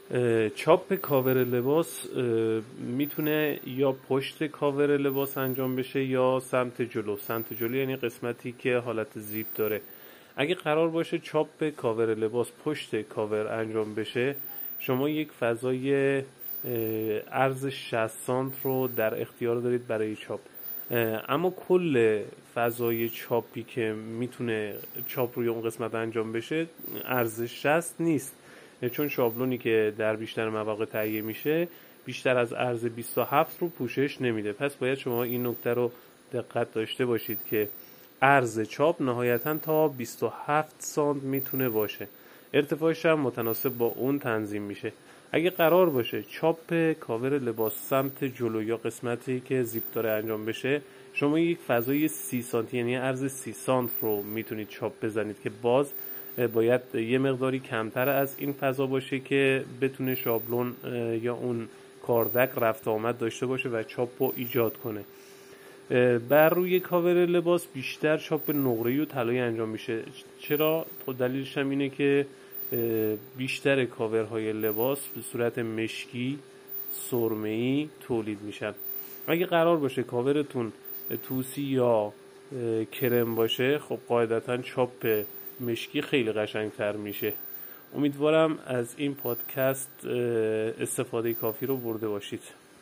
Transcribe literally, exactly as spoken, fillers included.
چاپ کاور لباس میتونه یا پشت کاور لباس انجام بشه یا سمت جلو. سمت جلو یعنی قسمتی که حالت زیپ داره. اگه قرار باشه چاپ کاور لباس پشت کاور انجام بشه، شما یک فضای عرض شصت سانت رو در اختیار دارید برای چاپ. اما کل فضای چاپی که میتونه چاپ روی اون قسمت انجام بشه عرض شصت نیست، چون شابلونی که در بیشتر مواقع تهیه میشه بیشتر از عرض بیست و هفت رو پوشش نمیده. پس باید شما این نکته رو دقت داشته باشید که عرض چاپ نهایتاً تا بیست و هفت سانت میتونه باشه. ارتفاعش هم متناسب با اون تنظیم میشه. اگه قرار باشه چاپ کاور لباس سمت جلو یا قسمتی که زیپ داره انجام بشه، شما یک فضای سی سانتی یعنی عرض سی سانت رو میتونید چاپ بزنید که باز باید یه مقداری کمتر از این فضا باشه که بتونه شابلون یا اون کاردک رفت آمد داشته باشه و چاپ رو ایجاد کنه. بر روی کاور لباس بیشتر چاپ نقره‌ای و طلایی انجام میشه. چرا؟ خب دلیلش هم اینه که بیشتر کاورهای لباس به صورت مشکی سرمه‌ای تولید میشن. اگه قرار باشه کاورتون توسی یا کرم باشه، خب قاعدتاً چاپ مشکی خیلی قشنگتر میشه. امیدوارم از این پادکست استفاده کافی رو برده باشید.